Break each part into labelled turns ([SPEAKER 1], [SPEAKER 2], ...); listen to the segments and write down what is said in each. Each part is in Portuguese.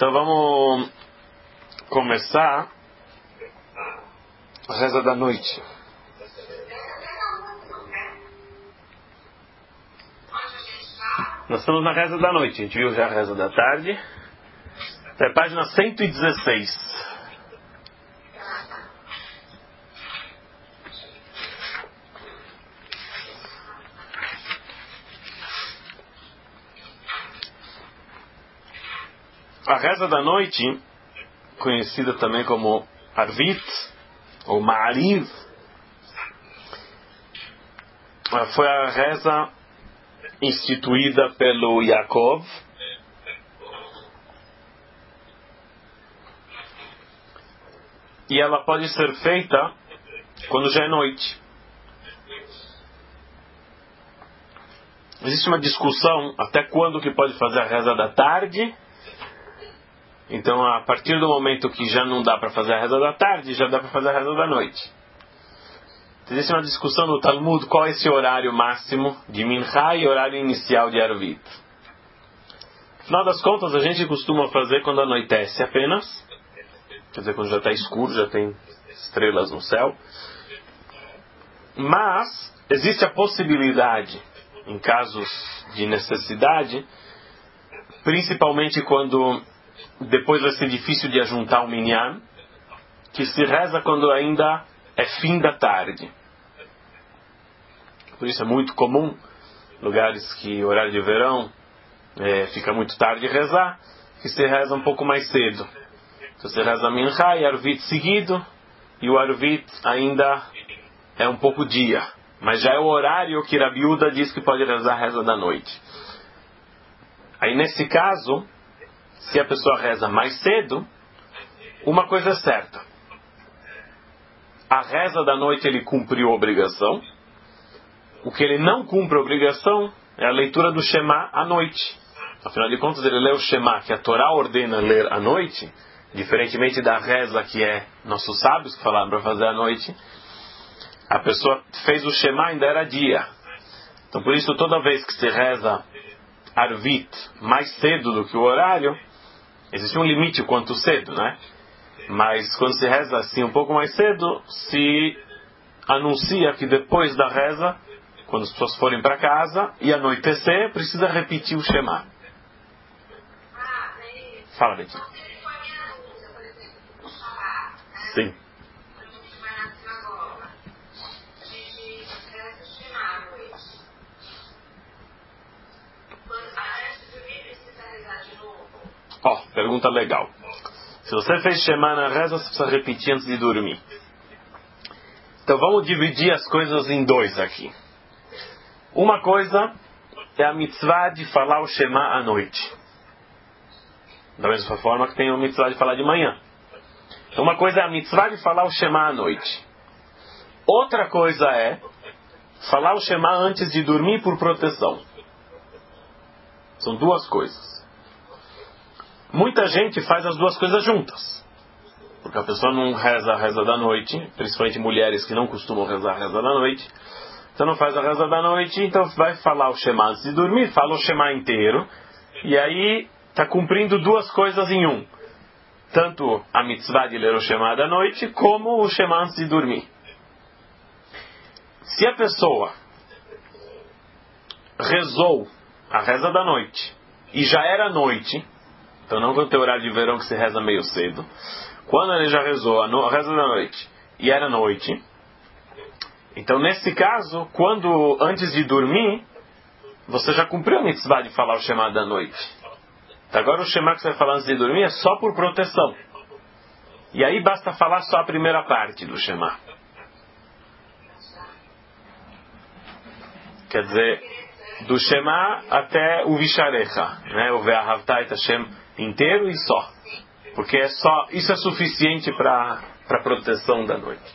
[SPEAKER 1] Então vamos começar a reza da noite. Nós estamos na reza da noite. A gente viu já a reza da tarde. É a página 116. A reza da noite, conhecida também como Arvit ou Ma'ariv, foi a reza instituída pelo Yaakov e ela pode ser feita quando já é noite. Existe uma discussão até quando que pode fazer a reza da tarde. Então, a partir do momento que já não dá para fazer a reza da tarde, já dá para fazer a reza da noite. Existe uma discussão no Talmud qual é esse horário máximo de Mincha e horário inicial de Arvit. Afinal das contas, a gente costuma fazer quando anoitece apenas, quer dizer, quando já está escuro, já tem estrelas no céu. Mas existe a possibilidade, em casos de necessidade, principalmente quando depois vai ser difícil de ajuntar o minyan, que se reza quando ainda é fim da tarde. Por isso é muito comum, lugares que horário de verão fica muito tarde rezar, que se reza um pouco mais cedo. Então você reza Mincha e Arvit seguido, e o Arvit ainda é um pouco dia. Mas já é o horário que Rabi Uda diz que pode rezar a reza da noite. Aí nesse caso, se a pessoa reza mais cedo, uma coisa é certa. A reza da noite ele cumpriu a obrigação. O que ele não cumpre a obrigação é a leitura do Shema à noite. Afinal de contas, ele lê o Shema, que a Torá ordena ler à noite, diferentemente da reza que é nossos sábios que falaram para fazer à noite. A pessoa fez o Shema ainda era dia. Então por isso toda vez que se reza Arvit mais cedo do que o horário, existe um limite o quanto cedo, né? Mas quando se reza assim um pouco mais cedo, se anuncia que depois da reza, quando as pessoas forem para casa e anoitecer, precisa repetir o Shema. Fala, Betty. Sim. Pergunta legal. Se você fez Shema na reza, você precisa repetir antes de dormir. Então vamos dividir as coisas em dois aqui. Uma coisa é a mitzvah de falar o Shema à noite. Da mesma forma que tem a mitzvah de falar de manhã. Então uma coisa é a mitzvah de falar o Shema à noite. Outra coisa é falar o Shema antes de dormir por proteção. São duas coisas. Muita gente faz as duas coisas juntas. Porque a pessoa não reza a reza da noite, principalmente mulheres que não costumam rezar a reza da noite. Então não faz a reza da noite, então vai falar o Shema antes de dormir, fala o Shema inteiro, e aí está cumprindo duas coisas em um. Tanto a mitzvah de ler o Shema da noite, como o Shema antes de dormir. Se a pessoa rezou a reza da noite, e já era noite, então não quando tem horário de verão que se reza meio cedo, quando ele já rezou a reza da noite, e era noite, então nesse caso, quando antes de dormir, você já cumpriu a mitzvah de falar o Shema da noite. Então agora o Shema que você vai falar antes de dormir é só por proteção. E aí basta falar só a primeira parte do Shema. Quer dizer, do Shema até o Visharecha, né? O Ve'ahavta et Hashem inteiro e só. Porque isso é suficiente para proteção da noite.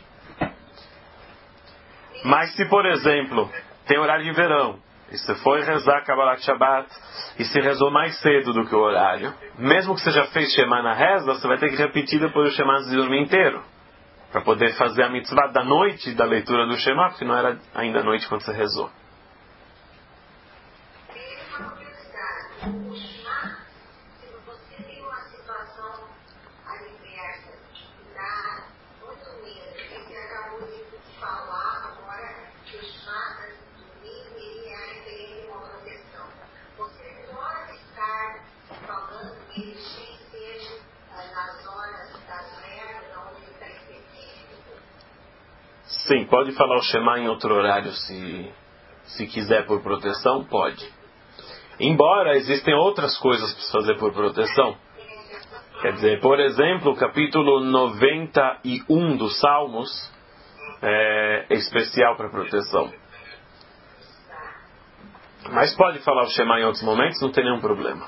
[SPEAKER 1] Mas se, por exemplo, tem horário de verão, e você foi rezar Kabbalat Shabbat, e se rezou mais cedo do que o horário, mesmo que você já fez Shema na reza, você vai ter que repetir depois o Shema antes de dormir inteiro, para poder fazer a mitzvah da noite da leitura do Shema, porque não era ainda noite quando você rezou. Sim, pode falar o Shema em outro horário se quiser por proteção, pode. Embora existem outras coisas para fazer por proteção. Quer dizer, por exemplo, o capítulo 91 dos Salmos é especial para proteção. Mas pode falar o Shema em outros momentos, não tem nenhum problema.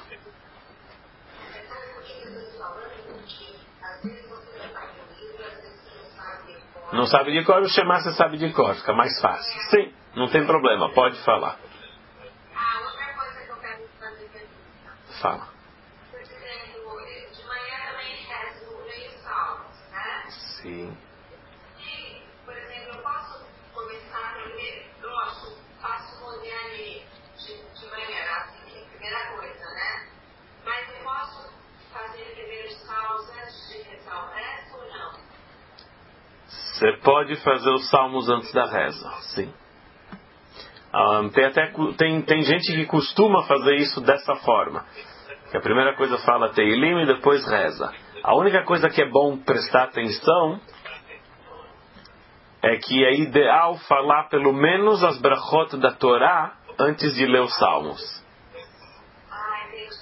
[SPEAKER 1] Não sabe de cor, o Shema você sabe de cor, fica mais fácil. Sim, não tem problema, pode falar.
[SPEAKER 2] Outra coisa que eu quero fazer pergunta.
[SPEAKER 1] Fala.
[SPEAKER 2] Por exemplo, de manhã também rezo leio salmos, né?
[SPEAKER 1] Sim.
[SPEAKER 2] E, por exemplo, eu posso começar primeiro, lógico, faço o Modiani de manhã, assim, primeira coisa, né? Mas eu posso fazer primeiro os salmos antes de rezar o resto ou não?
[SPEAKER 1] Você pode fazer os salmos antes da reza, sim. Tem gente que costuma fazer isso dessa forma. Que a primeira coisa fala Teilim e depois reza. A única coisa que é bom prestar atenção é que é ideal falar pelo menos as brachot da Torá antes de ler os salmos.
[SPEAKER 2] Entendi.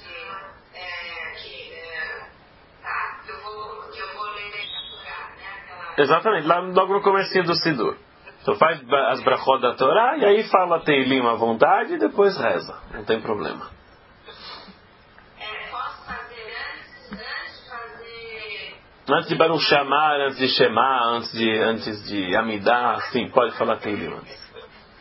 [SPEAKER 2] Tá, eu vou ler a Torá, né?
[SPEAKER 1] Exatamente, lá logo no comecinho do Sidur. Então faz as brachot da Torá e aí fala Teilim à vontade e depois reza. Não tem problema.
[SPEAKER 2] Posso fazer antes de fazer...
[SPEAKER 1] Antes de Baruch Shamar, antes de Shema, antes de Amidah, sim, pode falar Teilim antes.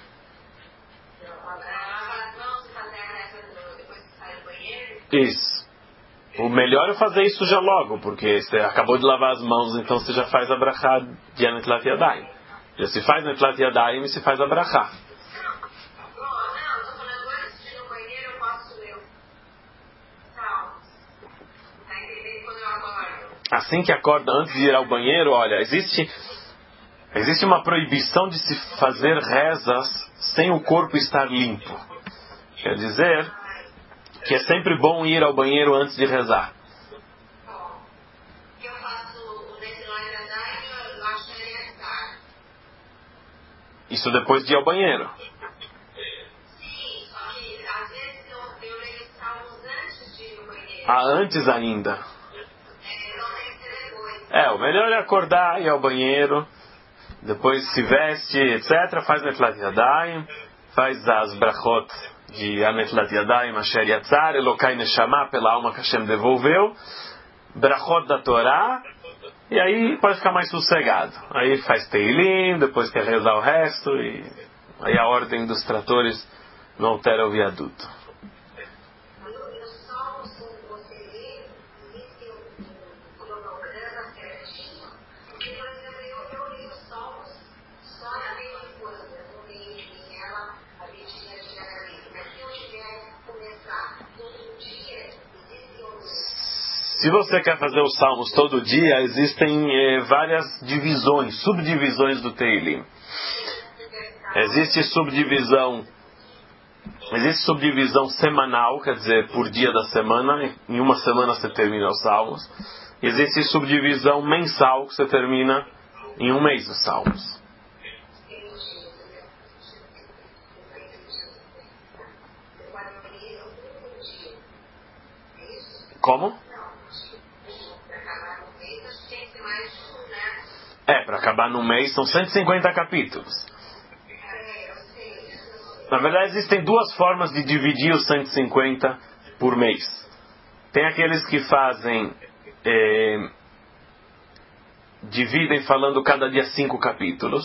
[SPEAKER 2] Lavar as mãos e fazer a reza depois que sai do banheiro?
[SPEAKER 1] Isso. O melhor é fazer isso já logo, porque você acabou de lavar as mãos, então você já faz a brachá de Netlat Yadayim. Já se faz Netlat Yadayim e se faz a brachá.
[SPEAKER 2] Não, estou falando antes de ir no banheiro, eu posso ler os salmos. Tá entendendo? Quando eu acordo.
[SPEAKER 1] Assim que acorda, antes de ir ao banheiro, olha, existe uma proibição de se fazer rezas sem o corpo estar limpo. Quer dizer que é sempre bom ir ao banheiro antes de rezar.
[SPEAKER 2] Bom, eu faço o Netlat Yadayim, eu acho que ele é tarde.
[SPEAKER 1] Isso depois de ir ao banheiro.
[SPEAKER 2] Sim, só que às vezes eu leio os salmos antes de ir no banheiro.
[SPEAKER 1] Antes ainda.
[SPEAKER 2] Não tem que ser depois.
[SPEAKER 1] O melhor é acordar, ir ao banheiro, depois se veste, etc. Faz Netlat Yadayim, faz as brachot de Netlat Yadayim, Asher Yatzar, Elokai Neshama, pela alma que Hashem devolveu, brachot da Torá, e aí pode ficar mais sossegado. Aí faz Teilim, depois quer rezar o resto, e aí a ordem dos tratores não altera o viaduto.
[SPEAKER 2] Nos salmos, você lê, existe um cronograma certinho. Porque, por exemplo, eu li os salmos só na mesma coisa, não li ela a leitura diariamente. Mas se eu tiver que começar todo dia, existe
[SPEAKER 1] Se você quer fazer os salmos todo dia, existem várias divisões, subdivisões do Teilim. Existe subdivisão semanal, quer dizer, por dia da semana. Em uma semana você termina os salmos. Existe subdivisão mensal, que você termina em um mês os salmos. Como? Para acabar num mês são 150 capítulos. Na verdade, existem duas formas de dividir os 150 por mês. Tem aqueles que fazem, dividem falando cada dia 5 capítulos.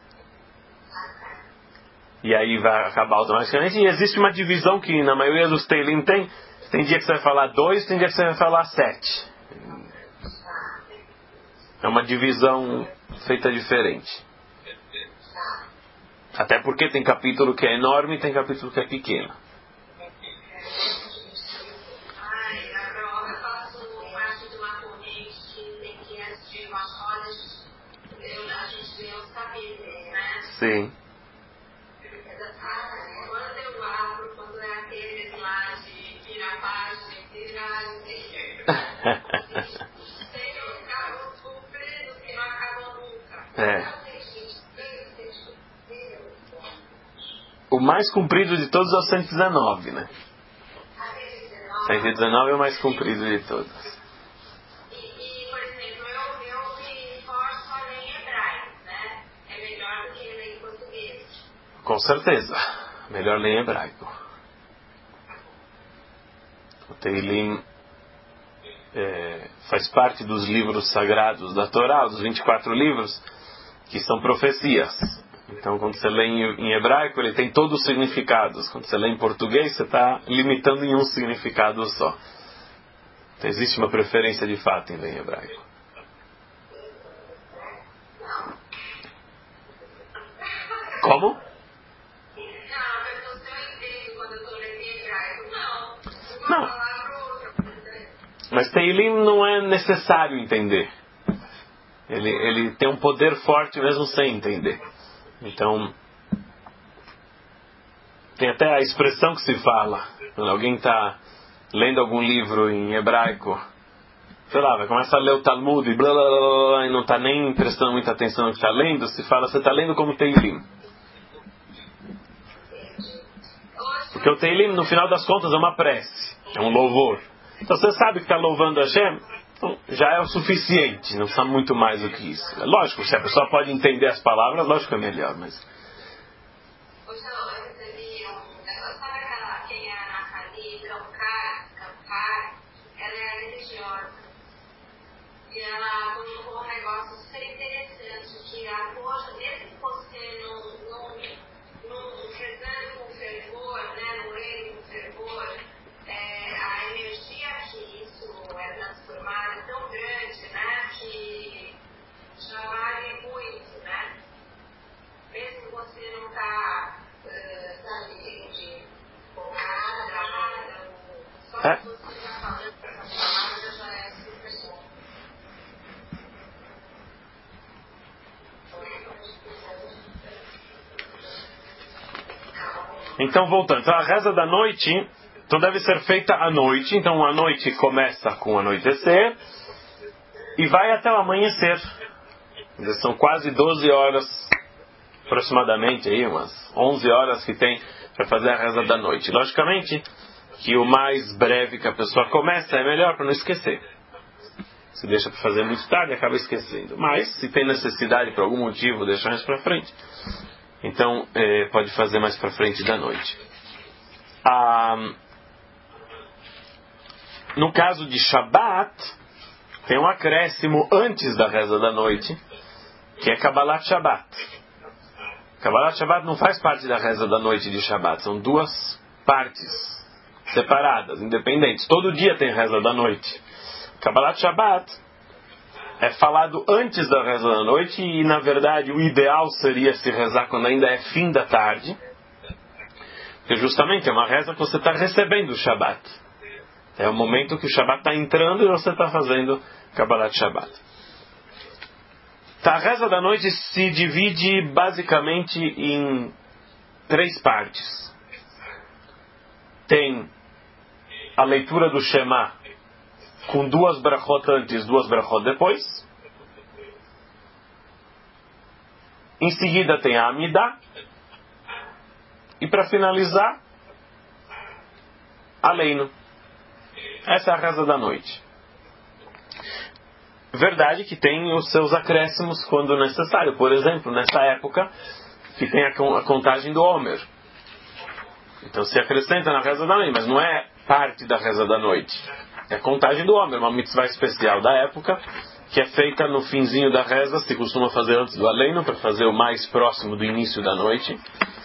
[SPEAKER 1] E aí vai acabar automaticamente. E existe uma divisão que na maioria dos Teilim tem. Tem dia que você vai falar 2, tem dia que você vai falar 7. É uma divisão feita diferente. Até porque tem capítulo que é enorme e tem capítulo que é pequeno.
[SPEAKER 2] eu faço uma
[SPEAKER 1] Sim.
[SPEAKER 2] Quando eu abro, quando é aqueles lá de virar a página, tem os carros compridos que não acabam nunca.
[SPEAKER 1] O mais comprido de todos é o 119, né? 119 é o mais comprido de todos.
[SPEAKER 2] E por exemplo, eu me esforço a ler em hebraico, né? É melhor do que ler em português.
[SPEAKER 1] Com certeza. Melhor ler em hebraico. O Teilim faz parte dos livros sagrados da Torá, dos 24 livros, que são profecias. Então, quando você lê em hebraico, ele tem todos os significados. Quando você lê em português, você está limitando em um significado só. Então, existe uma preferência de fato em ler em hebraico. Como?
[SPEAKER 2] Não, mas se eu entendo quando eu estou lendo em hebraico, não.
[SPEAKER 1] Não.
[SPEAKER 2] Uma palavra ou outra.
[SPEAKER 1] Mas Teilim não é necessário entender. Ele tem um poder forte mesmo sem entender. Então, tem até a expressão que se fala. Quando alguém está lendo algum livro em hebraico, sei lá, vai começar a ler o Talmud e blá blá blá blá, e não está nem prestando muita atenção no que está lendo, se fala, você está lendo como Teilim. Porque o Teilim, no final das contas, é uma prece, é um louvor. Então você sabe que está louvando Hashem, então já é o suficiente, não precisa muito mais do que isso. Lógico, se a pessoa pode entender as palavras, lógico que é melhor, mas...
[SPEAKER 2] Hoje eu recebi sabe aquela, quem é a Nathalie Camcar, ela é religiosa. E ela colocou um negócio super interessante, que poxa, mesmo que você não rezando com fervor, né, não lendo com fervor, a energia que isso é transformada é tão grande, né, que já vale muito, né? Mesmo que você não está, sabe, de focada, só que você está falando essa palavra já é super bom.
[SPEAKER 1] Então, voltando. Então, a reza da noite, então deve ser feita à noite. Então, a noite começa com o anoitecer e vai até o amanhecer. São quase 12 horas, aproximadamente, aí, umas 11 horas que tem para fazer a reza da noite. Logicamente, que o mais breve que a pessoa começa é melhor para não esquecer. Se deixa para fazer muito tarde, acaba esquecendo. Mas, se tem necessidade por algum motivo, deixa mais para frente. Então, pode fazer mais para frente da noite. No caso de Shabbat, tem um acréscimo antes da reza da noite, que é Kabbalat Shabbat. Kabbalat Shabbat não faz parte da reza da noite de Shabbat. São duas partes separadas, independentes. Todo dia tem reza da noite. Kabbalat Shabbat é falado antes da reza da noite e, na verdade, o ideal seria se rezar quando ainda é fim da tarde, porque justamente é uma reza que você está recebendo o Shabbat. É o momento que o Shabbat está entrando e você está fazendo Kabbalat Shabbat. A reza da noite se divide basicamente em 3 partes. Tem a leitura do Shema, com 2 brachot antes, 2 brachot depois. Em seguida tem a Amidah. E para finalizar, Aleinu. Essa é a reza da noite. Verdade que tem os seus acréscimos quando necessário. Por exemplo, nessa época que tem a contagem do Homer. Então se acrescenta na reza da noite, mas não é parte da reza da noite. É a contagem do Homer, uma mitzvah especial da época, que é feita no finzinho da reza, se costuma fazer antes do Aleinu, para fazer o mais próximo do início da noite.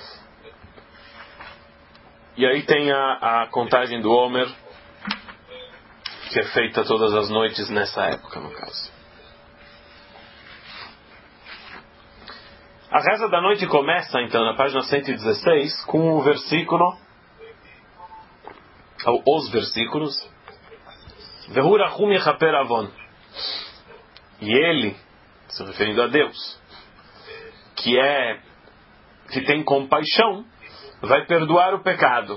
[SPEAKER 1] E aí tem a contagem do Homer, que é feita todas as noites nessa época, no caso. A reza da noite começa, então, na página 116, com o versículo, ou os versículos, Vehu Rachum Yechaper Avon. E ele, se referindo a Deus, que é que tem compaixão, vai perdoar o pecado.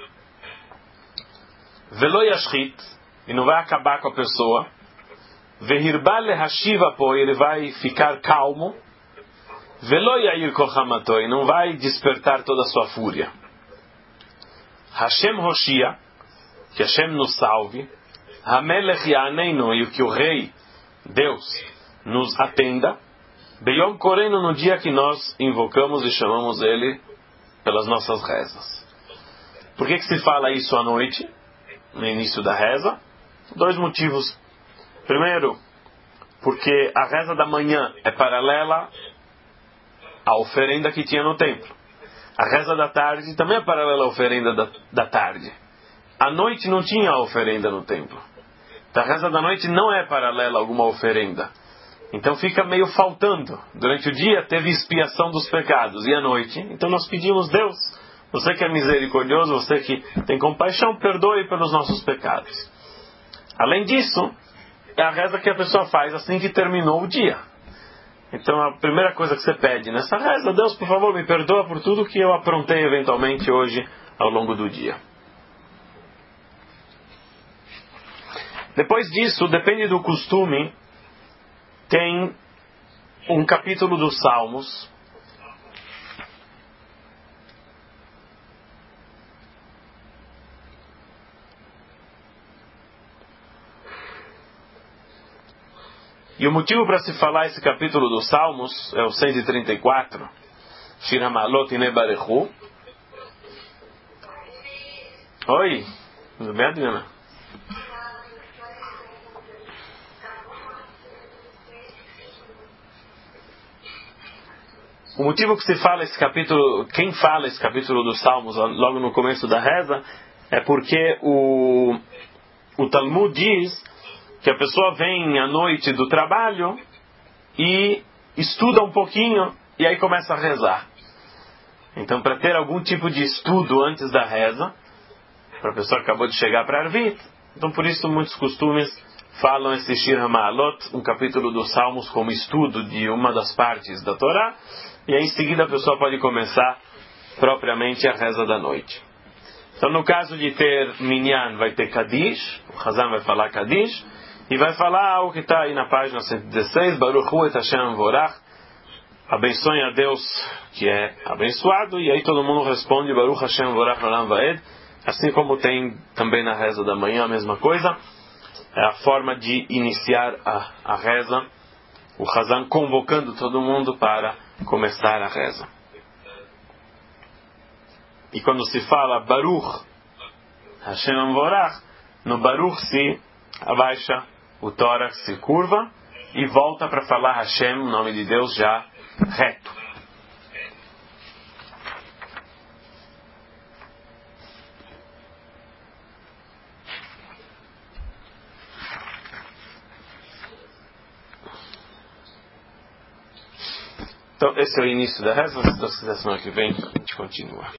[SPEAKER 1] Velo yashchit, e não vai acabar com a pessoa. Vehirba lehashiva po, ele vai ficar calmo. Velo yair kochamato, e não vai despertar toda a sua fúria. Hashem Hoshia, que Hashem nos salve. Hamelech Yaneinu, e que o Rei, Deus, nos atenda. Beyom Korenu, no dia que nós invocamos e chamamos Ele pelas nossas rezas. Por que se fala isso à noite, no início da reza? 2 motivos. Primeiro, porque a reza da manhã é paralela à oferenda que tinha no templo. A reza da tarde também é paralela à oferenda da tarde. À noite não tinha a oferenda no templo. Então a reza da noite não é paralela a alguma oferenda. Então fica meio faltando. Durante o dia teve expiação dos pecados. E à noite? Então nós pedimos, Deus, você que é misericordioso, você que tem compaixão, perdoe pelos nossos pecados. Além disso, é a reza que a pessoa faz assim que terminou o dia. Então a primeira coisa que você pede nessa reza, Deus, por favor, me perdoa por tudo que eu aprontei eventualmente hoje ao longo do dia. Depois disso, depende do costume, tem um capítulo dos Salmos. E o motivo para se falar esse capítulo dos Salmos é o 134, Shir HaMa'alot Hine Barechu. Oi, tudo bem, Adriana? O motivo que se fala esse capítulo, quem fala esse capítulo dos Salmos logo no começo da reza, é porque o Talmud diz que a pessoa vem à noite do trabalho e estuda um pouquinho e aí começa a rezar. Então, para ter algum tipo de estudo antes da reza, para a pessoa que acabou de chegar para Arvit, então por isso muitos costumes falam esse Shir HaMa'alot, um capítulo dos Salmos, como estudo de uma das partes da Torá, e aí em seguida a pessoa pode começar propriamente a reza da noite. Então no caso de ter Minyan, vai ter Kadish, o Hazan vai falar Kadish, e vai falar o que está aí na página 116, Baruch Hu et Hashem Vorach, abençoe a Deus que é abençoado, e aí todo mundo responde Baruch Hashem Vorach Olam Vaed, assim como tem também na reza da manhã a mesma coisa. É a forma de iniciar a reza, o Hazan convocando todo mundo para começar a reza. E quando se fala Baruch Hashem Vorach, no Baruch se abaixa, o tórax se curva e volta para falar Hashem, o nome de Deus, já reto. Então esse é o início da reza. Se Deus quiser, semana que vem a gente continua.